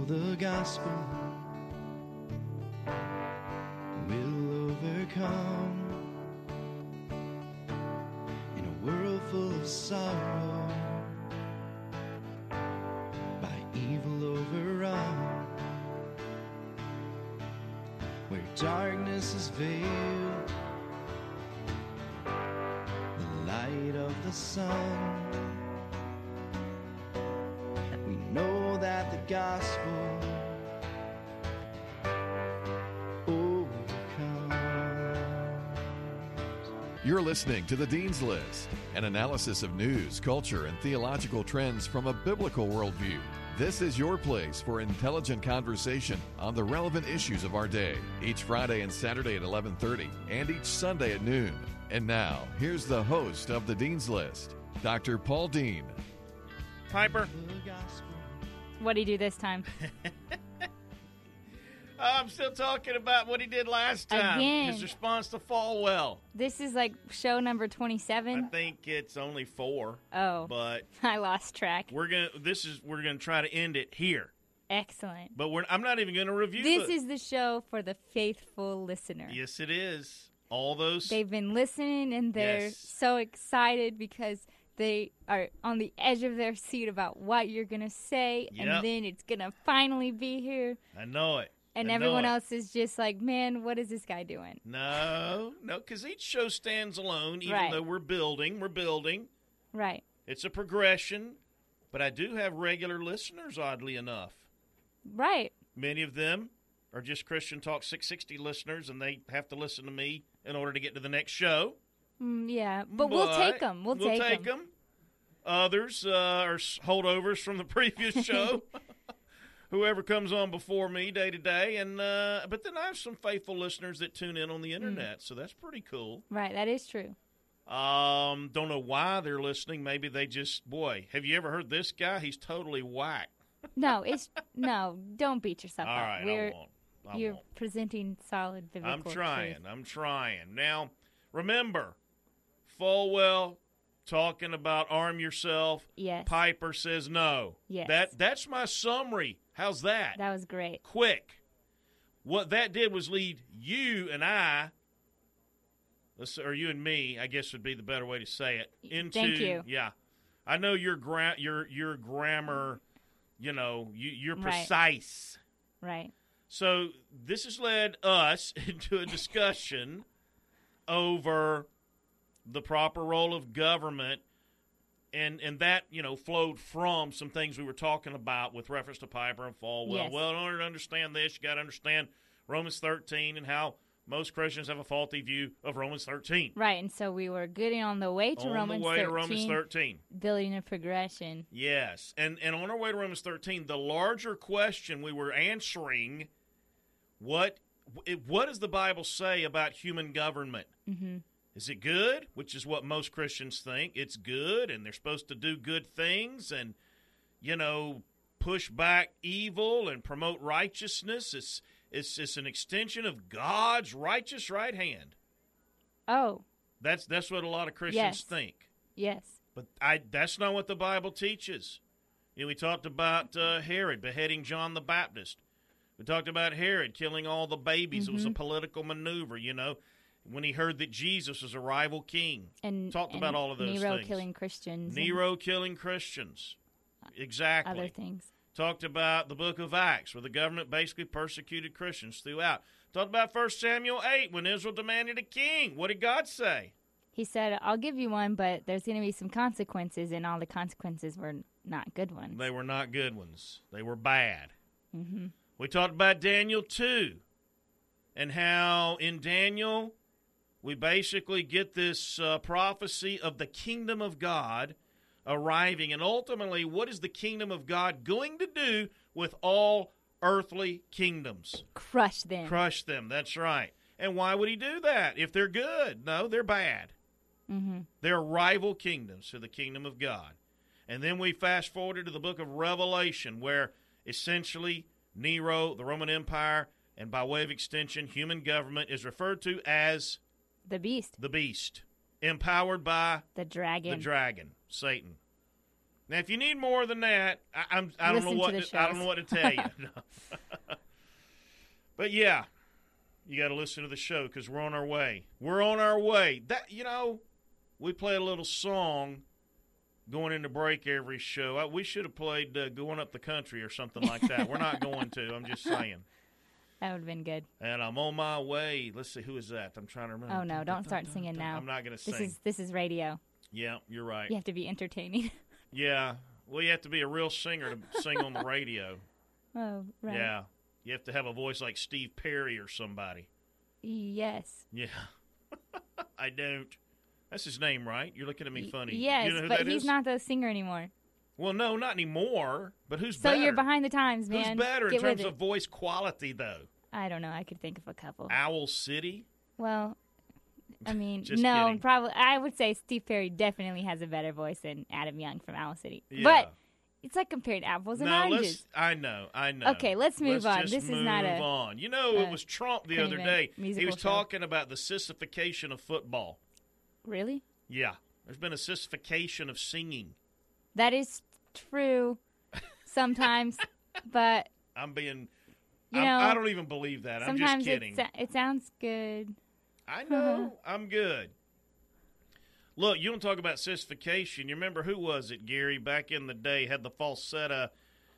the gospel will overcome. In a world full of sorrow, by evil overrun, where darkness is veiled, the light of the sun. We know that the gospel overcomes. You're listening to The Dean's List, an analysis of news, culture, and theological trends from a biblical worldview. This is your place for intelligent conversation on the relevant issues of our day, each Friday and Saturday at 11:30, and each Sunday at noon. And now, here's the host of The Dean's List, Dr. Paul Dean. Piper. What'd he do this time? I'm still talking about what he did last time. Again. His response to Falwell. This is like show number 27. I think it's only 4. Oh, But I lost track. we're gonna try to end it here. Excellent. But I'm not even gonna review This is the show for the faithful listener. Yes, it is. All those. They've been listening and they're Yes. so excited because they are on the edge of their seat about what you're going to say, Yep. and then it's going to finally be here. I know it. And I know everyone it. else is just like, man, what is this guy doing? No, because each show stands alone, even Right. though we're building. Right. It's a progression, but I do have regular listeners, oddly enough. Right. Many of them are just Christian Talk 660 listeners, and they have to listen to me in order to get to the next show. Yeah. But we'll take them. We'll take them. Others are holdovers from the previous show. Whoever comes on before me day to day, and but then I have some faithful listeners that tune in on the internet, so that's pretty cool. Right. That is true. Don't know why they're listening. Maybe they just, boy, have you ever heard this guy? He's totally whack. No, don't beat yourself All up. right, I You're won't. presenting solid biblical I'm trying. truth. I'm trying. Now, remember, Falwell talking about arm yourself. Yes. Piper says no. Yes. That's my summary. How's that? That was great. Quick. What that did was lead you and I, or you and me, I guess would be the better way to say it. Into, Thank you. Yeah. I know your grammar, you're Right. precise. Right. So this has led us into a discussion over the proper role of government, and that, flowed from some things we were talking about with reference to Piper and Falwell. Yes. Well, in order to understand this, you got to understand Romans 13 and how most Christians have a faulty view of Romans 13. Right, and so we were getting on the way to Romans 13, building a progression. Yes, and on our way to Romans 13, the larger question we were answering, what does the Bible say about human government? Mm-hmm. Is it good? Which is what most Christians think. It's good, and they're supposed to do good things and, push back evil and promote righteousness. It's an extension of God's righteous right hand. Oh. That's what a lot of Christians Yes. think. Yes. But that's not what the Bible teaches. We talked about Herod beheading John the Baptist. We talked about Herod killing all the babies. Mm-hmm. It was a political maneuver, when he heard that Jesus was a rival king. And Talked about all of those Nero things. killing Christians. Nero killing Christians. Exactly. Other things. Talked about the book of Acts, where the government basically persecuted Christians throughout. Talked about 1 Samuel 8, when Israel demanded a king. What did God say? He said, I'll give you one, but there's going to be some consequences, and all the consequences were not good ones. They were not good ones. They were bad. Mm-hmm. We talked about Daniel 2, and how in Daniel we basically get this prophecy of the kingdom of God arriving, and ultimately, what is the kingdom of God going to do with all earthly kingdoms? Crush them. Crush them, that's right. And why would he do that if they're good? No, they're bad. Mm-hmm. They're rival kingdoms to the kingdom of God. And then we fast forwarded to the book of Revelation, where essentially Nero, the Roman Empire, and by way of extension, human government is referred to as the beast, empowered by the dragon, Satan. Now, if you need more than that, I don't know what to tell you. No. But yeah, you got to listen to the show because we're on our way. We're on our way. We play a little song going into break every show. We should have played "Going Up the Country" or something like that. We're not going to. I'm just saying. That would have been good. And I'm on my way. Let's see, who is that? I'm trying to remember. Oh no! Don't start singing now. I'm not going to sing. This is radio. Yeah, you're right. You have to be entertaining. Yeah. Well, you have to be a real singer to sing on the radio. Oh, right. Yeah. You have to have a voice like Steve Perry or somebody. Yes. Yeah. I don't. That's his name, right? You're looking at me funny. Yes, you know who but that he's is? not the singer anymore. Well, no, not anymore. But who's So better? you're behind the times, man. Who's better Get in terms with of it. voice quality, though? I don't know. I could think of a couple. Owl City? Well, I mean, Just no, kidding. probably. I would say Steve Perry definitely has a better voice than Adam Young from Owl City. Yeah. But it's like comparing apples and oranges. I know. Okay, let's move on. Just This is move not on. You know, it was Trump the other day. He musical was show. talking about the sissification of football. Really? Yeah. There's been a sissification of singing. That is true sometimes, but I'm being... you know, I don't even believe that. I'm just sometimes kidding. it sounds good. I know. I'm good. Look, you don't talk about sissification. You remember who was it, Gary, back in the day, had the falsetto,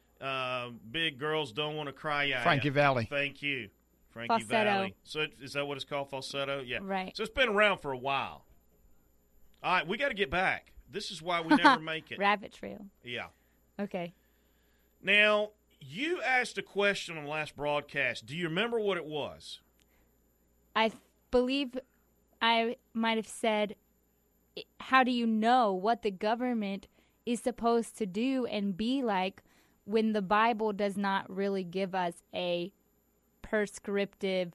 Big Girls Don't Want to Cry Out. Frankie Valli. Thank you. Frankie Falsetto. Valli. So is that what it's called, falsetto? Yeah. Right. So it's been around for a while. All right, we got to get back. This is why we never make it. Rabbit Trail. Yeah. Okay. Now, you asked a question on the last broadcast. Do you remember what it was? I believe I might have said, how do you know what the government is supposed to do and be like when the Bible does not really give us a prescriptive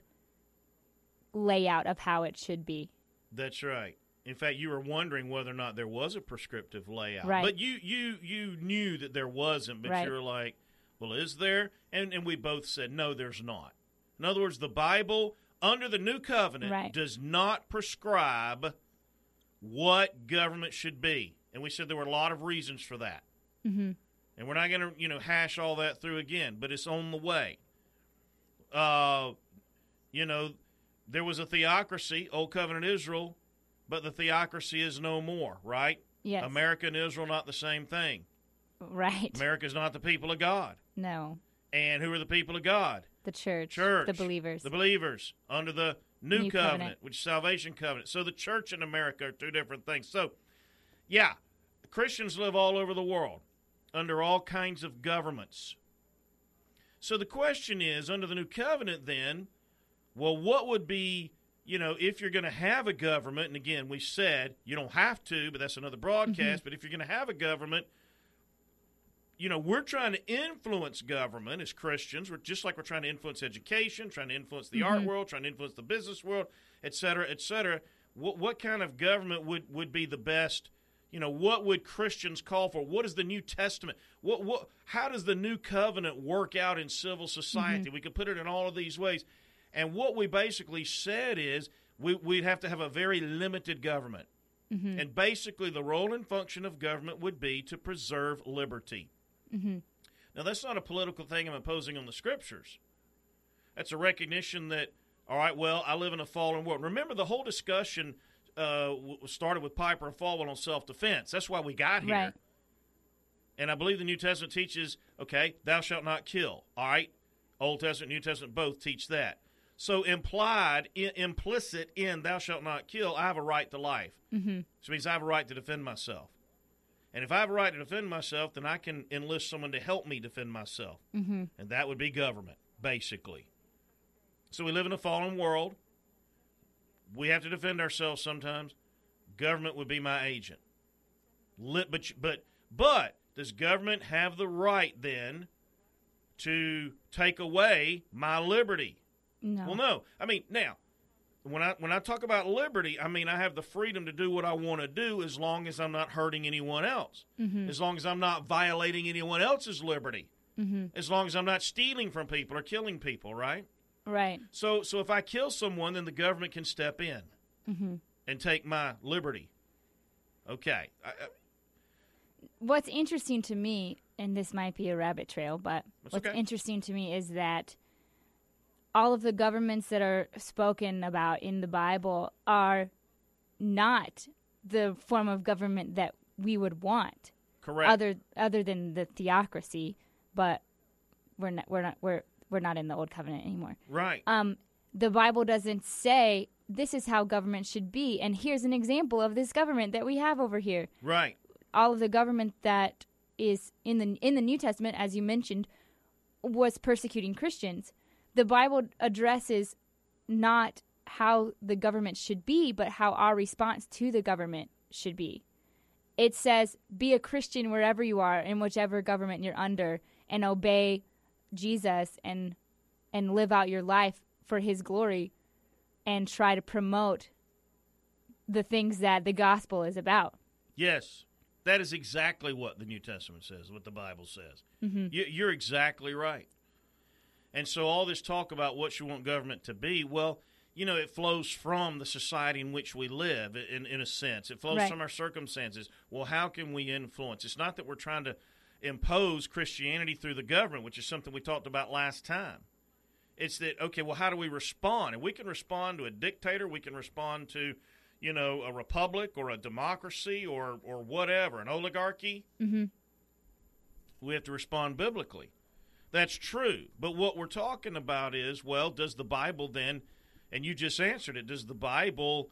layout of how it should be? That's right. In fact, you were wondering whether or not there was a prescriptive layout. Right. But you knew that there wasn't, but Right. you were like, well, is there? And we both said, no, there's not. In other words, the Bible, under the New Covenant, Right. does not prescribe what government should be. And we said there were a lot of reasons for that. Mm-hmm. And we're not going to, hash all that through again, but it's on the way. There was a theocracy, Old Covenant Israel, but the theocracy is no more, right? Yes. America and Israel, not the same thing. Right. America's not the people of God. No. And who are the people of God? The church. Church. The believers. The believers under the New New covenant, covenant. which is salvation covenant. So the church and America are two different things. So, yeah, Christians live all over the world under all kinds of governments. So the question is, under the New Covenant then, well, what would be, if you're going to have a government, and again, we said you don't have to, but that's another broadcast, but if you're going to have a government, we're trying to influence government as Christians. We're just like we're trying to influence education, trying to influence the art world, trying to influence the business world, et cetera, et cetera. What kind of government would be the best? What would Christians call for? What is the New Testament? How does the New Covenant work out in civil society? We could put it in all of these ways. And what we basically said is we'd have to have a very limited government. And basically the role and function of government would be to preserve liberty. Now, that's not a political thing I'm imposing on the Scriptures. That's a recognition that, all right, well, I live in a fallen world. Remember, the whole discussion started with Piper and Falwell on self-defense. That's why we got here. Right. And I believe the New Testament teaches, okay, thou shalt not kill. All right? Old Testament, New Testament both teach that. So implicit in thou shalt not kill, I have a right to life. So it means I have a right to defend myself. And if I have a right to defend myself, then I can enlist someone to help me defend myself. And that would be government, basically. So we live in a fallen world. We have to defend ourselves sometimes. Government would be my agent. But does government have the right then to take away my liberty? No. Well, no. I mean, now, when I talk about liberty, I mean I have the freedom to do what I want to do as long as I'm not hurting anyone else, as long as I'm not violating anyone else's liberty, as long as I'm not stealing from people or killing people, right? Right. So if I kill someone, then the government can step in and take my liberty. Okay. what's interesting to me, and this might be a rabbit trail, but what's interesting to me is that all of the governments that are spoken about in the Bible are not the form of government that we would want. Correct. Other than the theocracy, but we're not in the old covenant anymore. Right. The Bible doesn't say this is how government should be, and here's an example of this government that we have over here. Right. All of the government that is in the New Testament, as you mentioned, was persecuting Christians. The Bible addresses not how the government should be, but how our response to the government should be. It says, be a Christian wherever you are, in whichever government you're under, and obey Jesus and live out your life for his glory and try to promote the things that the gospel is about. Yes, that is exactly what the New Testament says, what the Bible says. Mm-hmm. You're exactly right. And so all this talk about what you want government to be, well, you know, it flows from the society in which we live, in a sense. It flows from our circumstances. Well, how can we influence? It's not that we're trying to impose Christianity through the government, which is something we talked about last time. It's that, okay, well, how do we respond? And we can respond to a dictator. We can respond to, you know, a republic or a democracy or whatever, an oligarchy. Mm-hmm. We have to respond biblically. That's true. But what we're talking about is, well, does the Bible then, and you just answered it, does the Bible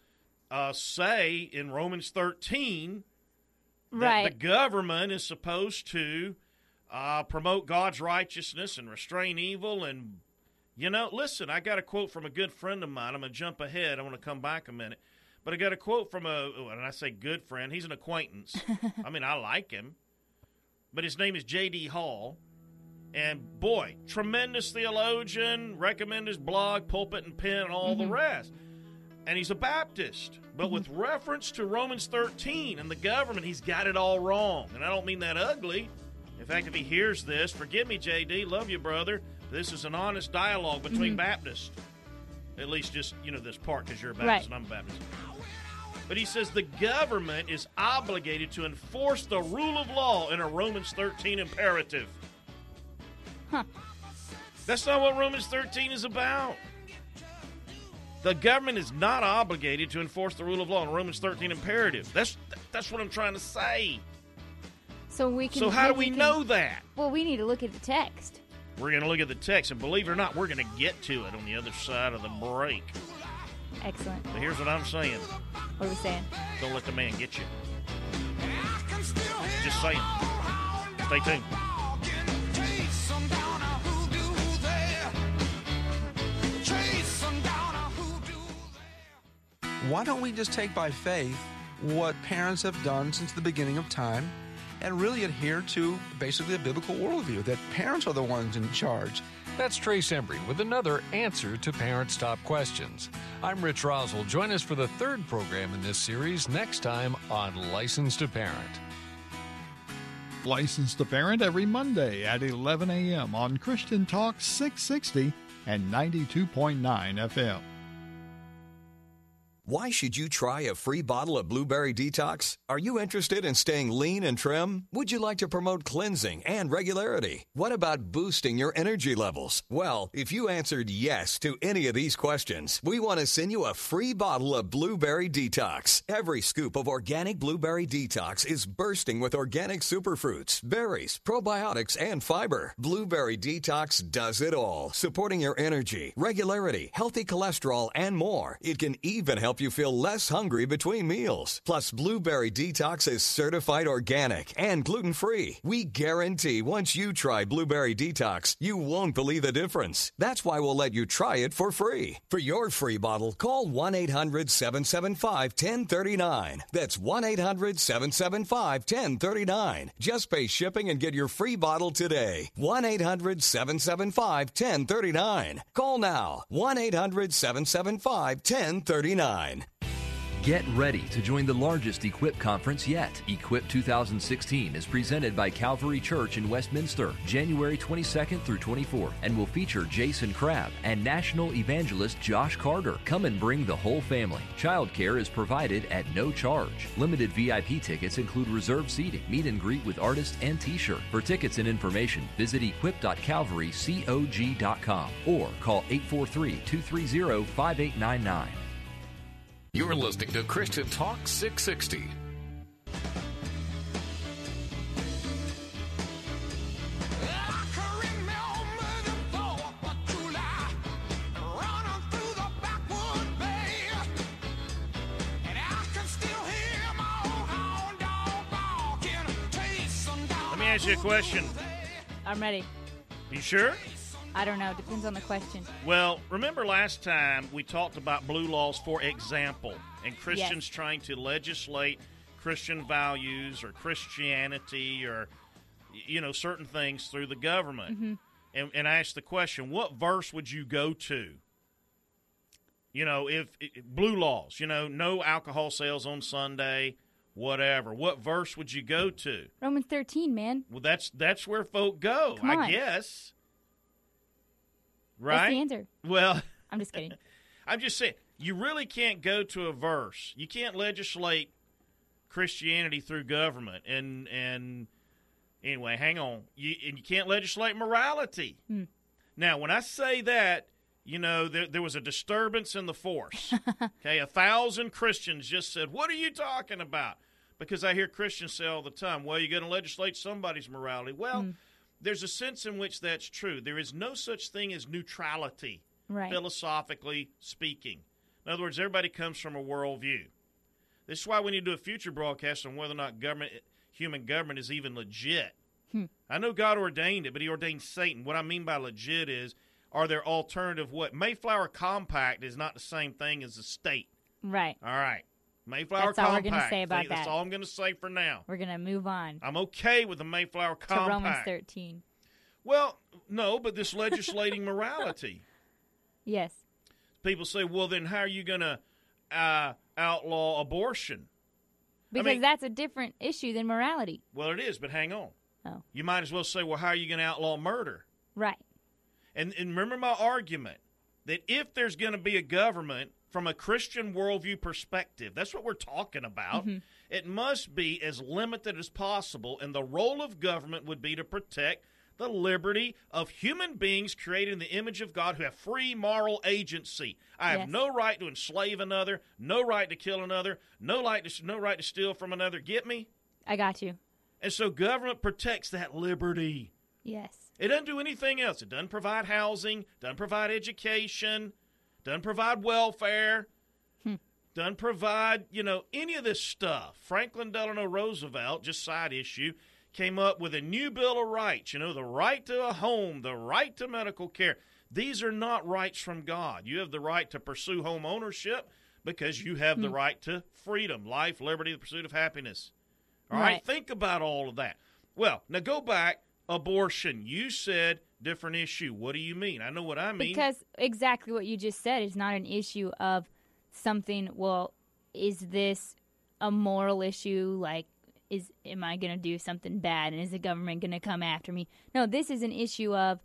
say in Romans 13 that the government is supposed to promote God's righteousness and restrain evil? And, you know, listen, I got a quote from a good friend of mine. I'm going to jump ahead. I want to come back a minute. But I got a quote from and I say good friend, he's an acquaintance. I mean, I like him. But his name is J.D. Hall. And, boy, tremendous theologian, recommend his blog, Pulpit and Pen, and all the rest. And he's a Baptist. But with reference to Romans 13 and the government, he's got it all wrong. And I don't mean that ugly. In fact, if he hears this, forgive me, J.D., love you, brother. This is an honest dialogue between Baptists. At least just, you know, this part, because you're a Baptist and I'm a Baptist. But he says the government is obligated to enforce the rule of law in a Romans 13 imperative. Huh. That's not what Romans 13 is about. The government is not obligated to enforce the rule of law in Romans 13 imperative. That's what I'm trying to say. So we can. So how do we know that? Well, we need to look at the text. We're going to look at the text, and believe it or not, we're going to get to it on the other side of the break. Excellent. But here's what I'm saying. What are we saying? Don't let the man get you. Just saying. Stay tuned. Why don't we just take by faith what parents have done since the beginning of time and really adhere to basically a biblical worldview, that parents are the ones in charge? That's Trace Embry with another answer to Parents' Top Questions. I'm Rich Roswell. Join us for the third program in this series next time on License to Parent. License to Parent every Monday at 11 a.m. on Christian Talk 660 and 92.9 FM. Why should you try a free bottle of Blueberry Detox? Are you interested in staying lean and trim? Would you like to promote cleansing and regularity? What about boosting your energy levels? Well, if you answered yes to any of these questions, we want to send you a free bottle of Blueberry Detox. Every scoop of organic Blueberry Detox is bursting with organic superfruits, berries, probiotics, and fiber. Blueberry Detox does it all, supporting your energy, regularity, healthy cholesterol, and more. It can even help you feel less hungry between meals. Plus, Blueberry Detox is certified organic and gluten-free. We guarantee once you try Blueberry Detox, you won't believe the difference. That's why we'll let you try it for free. For your free bottle, call 1-800-775-1039. That's 1-800-775-1039. Just pay shipping and get your free bottle today. 1-800-775-1039. Call now. 1-800-775-1039. Get ready to join the largest Equip conference yet. Equip 2016 is presented by Calvary Church in Westminster, January 22nd through 24th, and will feature Jason Crabb and national evangelist Josh Carter. Come and bring the whole family. Childcare is provided at no charge. Limited VIP tickets include reserved seating, meet and greet with artists, and t-shirt. For tickets and information, visit equip.calvarycog.com or call 843-230-5899. You're listening to Christian Talk 660. Let me ask you a question. I'm ready. You sure? I don't know. Depends on the question. Well, remember last time we talked about blue laws, for example, and Christians trying to legislate Christian values or Christianity or, certain things through the government. Mm-hmm. And I asked the question, what verse would you go to? If blue laws, no alcohol sales on Sunday, whatever. What verse would you go to? Romans 13, man. Well, that's where folk go, Come on. I guess. Right? That's the answer. Well, I'm just kidding. I'm just saying, you really can't go to a verse. You can't legislate Christianity through government. And anyway, hang on. You can't legislate morality. Now, when I say that, there was a disturbance in the force. Okay, 1,000 Christians just said, "What are you talking about?" Because I hear Christians say all the time, "Well, you're going to legislate somebody's morality." Well, there's a sense in which that's true. There is no such thing as neutrality, philosophically speaking. In other words, everybody comes from a worldview. This is why we need to do a future broadcast on whether or not human government is even legit. I know God ordained it, but he ordained Satan. What I mean by legit is, are there alternative what? Mayflower Compact is not the same thing as the state. Right. All right. Mayflower Compact. That's all we're going to say about that. That's all I'm going to say for now. We're going to move on. I'm okay with the Mayflower Compact. To Romans 13. Well, no, but this legislating morality. Yes. People say, well, then how are you going to outlaw abortion? Because that's a different issue than morality. Well, it is, but hang on. Oh. You might as well say, well, how are you going to outlaw murder? Right. And remember my argument that if there's going to be a government from a Christian worldview perspective, that's what we're talking about, it must be as limited as possible, and the role of government would be to protect the liberty of human beings created in the image of God who have free moral agency. I have no right to enslave another, no right to kill another, no right to steal from another. Get me? I got you. And so government protects that liberty. Yes. It doesn't do anything else. It doesn't provide housing, doesn't provide education, doesn't provide welfare, doesn't provide, any of this stuff. Franklin Delano Roosevelt, just side issue, came up with a new Bill of Rights, the right to a home, the right to medical care. These are not rights from God. You have the right to pursue home ownership because you have the right to freedom, life, liberty, the pursuit of happiness. All right, think about all of that. Well, now go back. Abortion. You said different issue. What do you mean? I know what I mean. Because exactly what you just said is not an issue of something, well, is this a moral issue? Like, am I going to do something bad? And is the government going to come after me? No, this is an issue of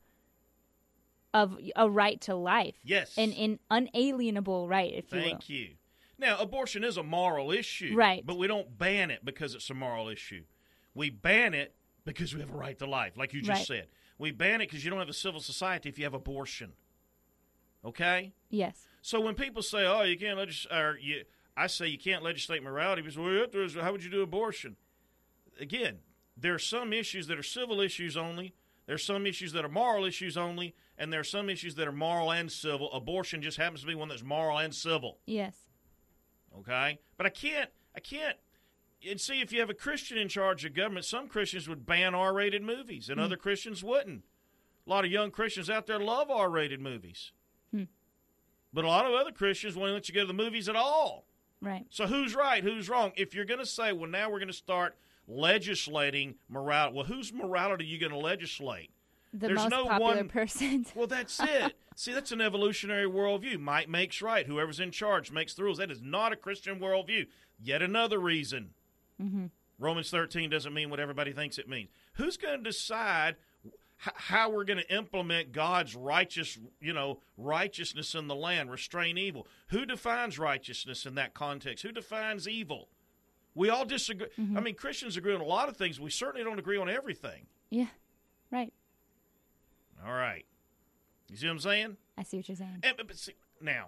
a right to life. Yes. An unalienable right, if you will. Thank you. Now, abortion is a moral issue. Right. But we don't ban it because it's a moral issue. We ban it because we have a right to life, like you just said. We ban it because you don't have a civil society if you have abortion. Okay? Yes. So when people say, oh, you can't legislate, I say you can't legislate morality because, well, how would you do abortion? Again, there are some issues that are civil issues only. There are some issues that are moral issues only. And there are some issues that are moral and civil. Abortion just happens to be one that's moral and civil. Yes. Okay? But I can't. And see, if you have a Christian in charge of government, some Christians would ban R-rated movies, and other Christians wouldn't. A lot of young Christians out there love R-rated movies. But a lot of other Christians won't let you go to the movies at all. Right. So who's right, who's wrong? If you're going to say, well, now we're going to start legislating morality, well, whose morality are you going to legislate? The There's most no popular one person. Well, that's it. See, that's an evolutionary worldview. Might makes right. Whoever's in charge makes the rules. That is not a Christian worldview. Yet another reason. Mm-hmm. Romans 13 doesn't mean what everybody thinks it means. Who's going to decide how we're going to implement God's righteousness in the land, restrain evil? Who defines righteousness in that context? Who defines evil? We all disagree. Mm-hmm. I mean, Christians agree on a lot of things. We certainly don't agree on everything. Yeah, right. All right. You see what I'm saying? I see what you're saying. But see, now,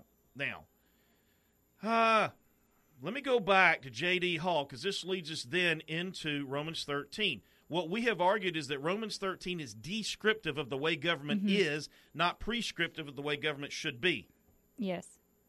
let me go back to J.D. Hall, because this leads us then into Romans 13. What we have argued is that Romans 13 is descriptive of the way government is, not prescriptive of the way government should be. Yes.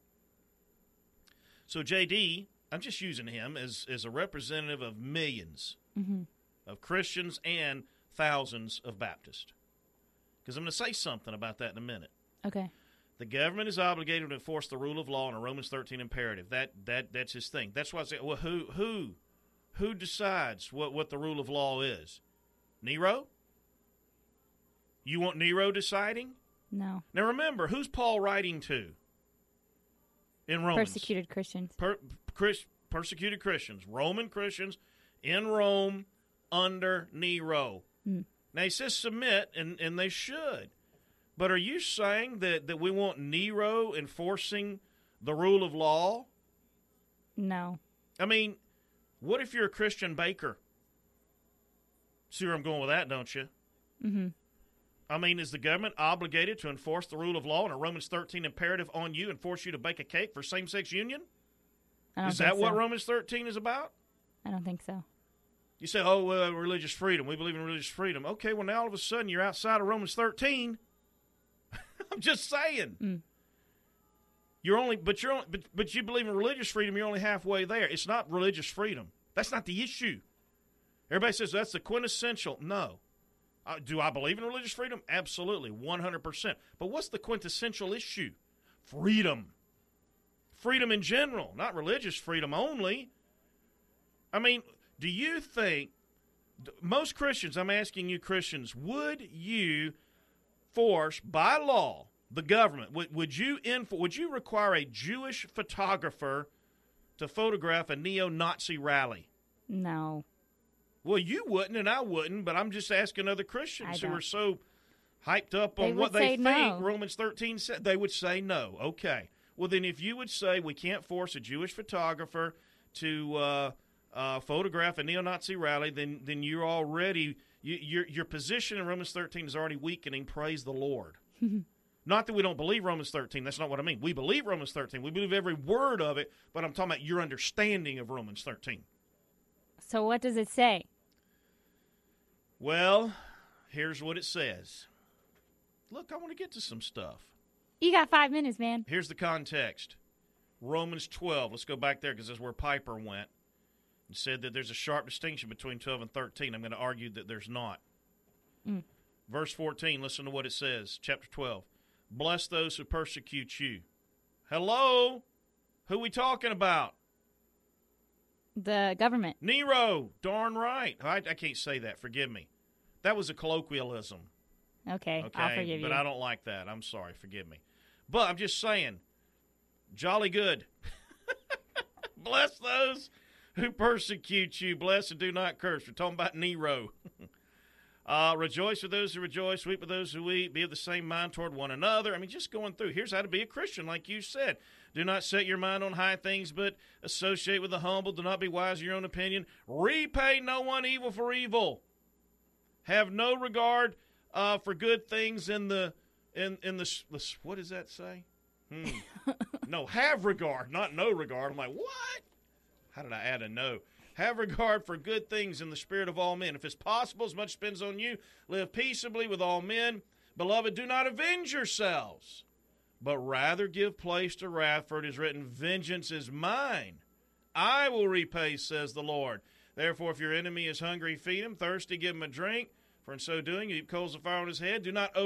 So J.D., I'm just using him as a representative of millions of Christians and thousands of Baptists. Because I'm going to say something about that in a minute. Okay. The government is obligated to enforce the rule of law in a Romans 13 imperative. That's his thing. That's why I say, well, who decides what the rule of law is? Nero? You want Nero deciding? No. Now remember, who's Paul writing to in Romans? Persecuted Christians. Persecuted Christians. Roman Christians in Rome under Nero. Now, he says submit, and they should. But are you saying that we want Nero enforcing the rule of law? No. I mean, what if you're a Christian baker? See where I'm going with that, don't you? Mm-hmm. I mean, is the government obligated to enforce the rule of law in a Romans 13 imperative on you and force you to bake a cake for same-sex union? Is that what Romans 13 is about? I don't think so. You say, oh, well, religious freedom. We believe in religious freedom. Okay, well, now all of a sudden you're outside of Romans 13. I'm just saying. But you believe in religious freedom, you're only halfway there. It's not religious freedom. That's not the issue. Everybody says that's the quintessential. No. Do I believe in religious freedom? Absolutely, 100%. But what's the quintessential issue? Freedom. Freedom in general, not religious freedom only. I mean, do you think, most Christians, I'm asking you Christians, would you force, by law, the government, would you require a Jewish photographer to photograph a neo-Nazi rally? No. Well, you wouldn't and I wouldn't, but I'm just asking other Christians who are so hyped up on what they think Romans 13 said. They would say no. Okay. Well, then if you would say we can't force a Jewish photographer to photograph a neo-Nazi rally, then you're already your position in Romans 13 is already weakening. Praise the Lord. Not that we don't believe Romans 13. That's not what I mean. We believe Romans 13. We believe every word of it, but I'm talking about your understanding of Romans 13. So what does it say? Well, here's what it says. Look, I want to get to some stuff. You got 5 minutes, man. Here's the context. Romans 12. Let's go back there because that's where Piper went. And said that there's a sharp distinction between 12 and 13. I'm going to argue that there's not. Verse 14, listen to what it says. Chapter 12. Bless those who persecute you. Hello? Who we talking about? The government. Nero. Darn right. I can't say that. Forgive me. That was a colloquialism. Okay, I'll forgive you. But I don't like that. I'm sorry. Forgive me. But I'm just saying, jolly good. Bless those who persecute you. Bless and do not curse. We're talking about Nero. Rejoice with those who rejoice. Weep with those who weep. Be of the same mind toward one another. I mean, just going through. Here's how to be a Christian, like you said. Do not set your mind on high things, but associate with the humble. Do not be wise in your own opinion. Repay no one evil for evil. Have no regard for good things in the what does that say? No, have regard, not no regard. I'm like, what? How did I add a no? Have regard for good things in the spirit of all men. If it's possible, as much depends on you, live peaceably with all men. Beloved, do not avenge yourselves, but rather give place to wrath, for it is written, vengeance is mine. I will repay, says the Lord. Therefore, if your enemy is hungry, feed him. Thirsty, give him a drink. For in so doing, you heap coals of fire on his head. Do not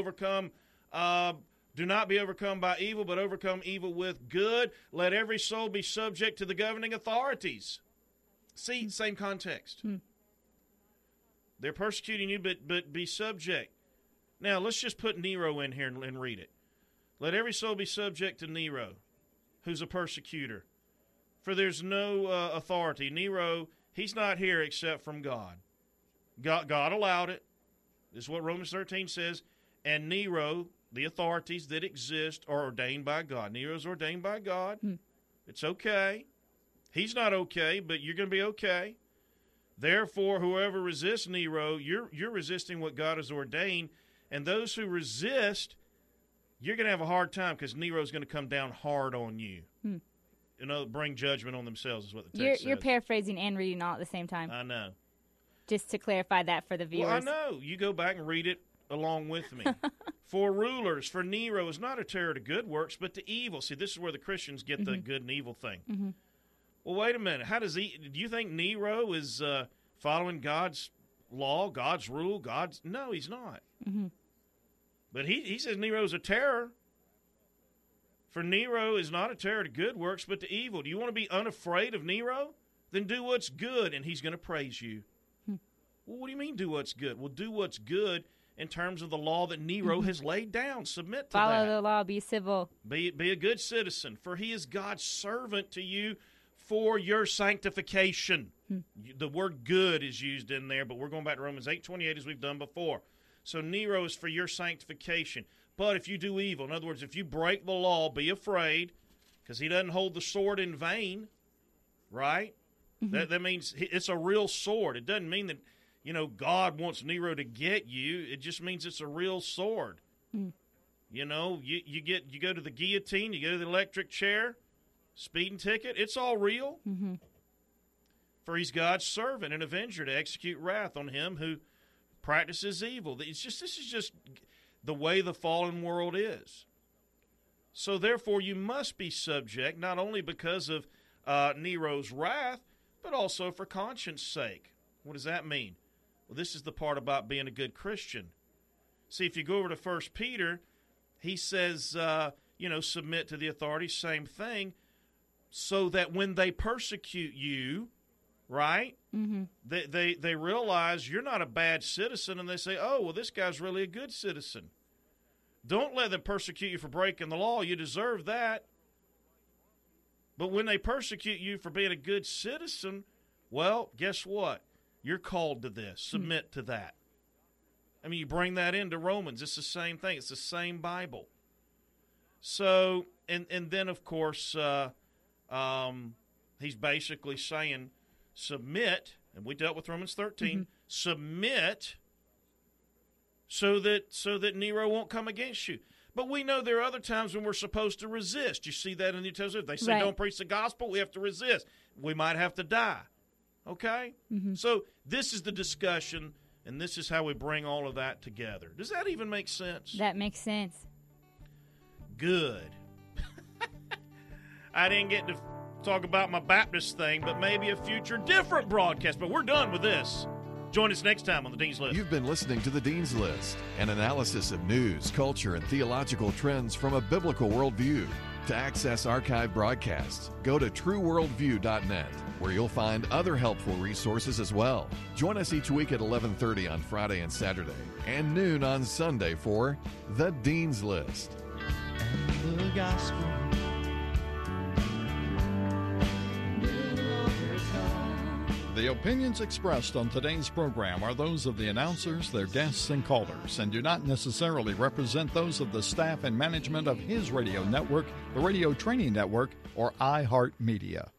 be overcome by evil, but overcome evil with good. Let every soul be subject to the governing authorities. See, same context. They're persecuting you, but be subject. Now, let's just put Nero in here and read it. Let every soul be subject to Nero, who's a persecutor. For there's no authority. Nero, he's not here except from God. God allowed it. This is what Romans 13 says. And Nero, the authorities that exist, are ordained by God. Nero's ordained by God. It's okay. He's not okay, but you're going to be okay. Therefore, whoever resists Nero, you're resisting what God has ordained. And those who resist, you're going to have a hard time because Nero's going to come down hard on you. Bring judgment on themselves is what the text says. You're paraphrasing and reading all at the same time. I know. Just to clarify that for the viewers. Well, I know. You go back and read it along with me. For rulers, for Nero is not a terror to good works, but to evil. See, this is where the Christians get the good and evil thing. Well, wait a minute. Do you think Nero is following God's law, God's rule, No, he's not. But he says Nero's a terror. For Nero is not a terror to good works, but to evil. Do you want to be unafraid of Nero? Then do what's good, and he's going to praise you. Well, what do you mean do what's good? Well, do what's good in terms of the law that Nero has laid down. Submit to that. Follow the law. Be civil. Be a good citizen, for he is God's servant to you for your sanctification. The word good is used in there, but we're going back to Romans 8:28 as we've done before. So Nero is for your sanctification. But if you do evil, in other words, if you break the law, be afraid, because he doesn't hold the sword in vain, right? That means it's a real sword. It doesn't mean that, God wants Nero to get you. It just means it's a real sword. You go to the guillotine, you go to the electric chair, speeding ticket, it's all real. For he's God's servant and avenger to execute wrath on him who practices evil. This is just the way the fallen world is. So therefore you must be subject, not only because of Nero's wrath, but also for conscience sake. What does that mean? Well, this is the part about being a good Christian. See, if you go over to 1 Peter, he says, submit to the authorities, same thing, so that when they persecute you, right, they realize you're not a bad citizen, and they say, oh, well, this guy's really a good citizen. Don't let them persecute you for breaking the law. You deserve that. But when they persecute you for being a good citizen, well, guess what? You're called to this. Submit to that. I mean, you bring that into Romans. It's the same thing. It's the same Bible. So, and then, of course, he's basically saying, submit, and we dealt with Romans 13, submit so that Nero won't come against you. But we know there are other times when we're supposed to resist. You see that in the New Testament. If they say don't preach the gospel, we have to resist. We might have to die. Okay? So this is the discussion, and this is how we bring all of that together. Does that even make sense? That makes sense. Good. I didn't get to talk about my Baptist thing, but maybe a future different broadcast. But we're done with this. Join us next time on The Dean's List. You've been listening to The Dean's List, an analysis of news, culture, and theological trends from a biblical worldview. To access archive broadcasts, go to trueworldview.net, where you'll find other helpful resources as well. Join us each week at 11:30 on Friday and Saturday, and noon on Sunday for The Dean's List. And the gospel The opinions expressed on today's program are those of the announcers, their guests, and callers, and do not necessarily represent those of the staff and management of his radio network, the Radio Training Network, or iHeartMedia.